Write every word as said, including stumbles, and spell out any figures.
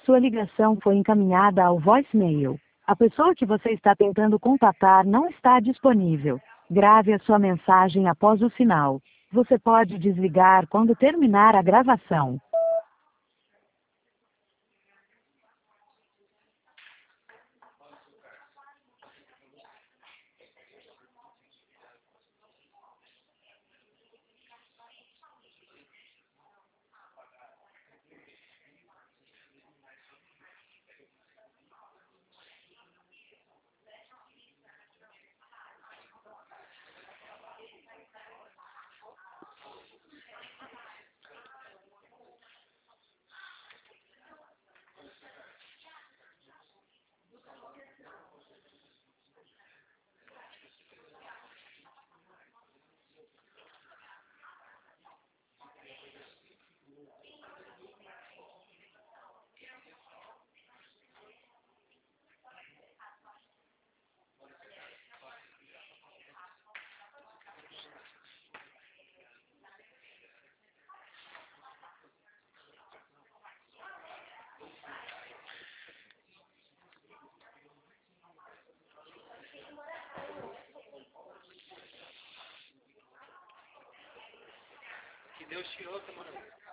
Sua ligação foi encaminhada ao voicemail. A pessoa que você está tentando contatar não está disponível. Grave a sua mensagem após o sinal. Você pode desligar quando terminar a gravação. Que Deus te ouça, mano.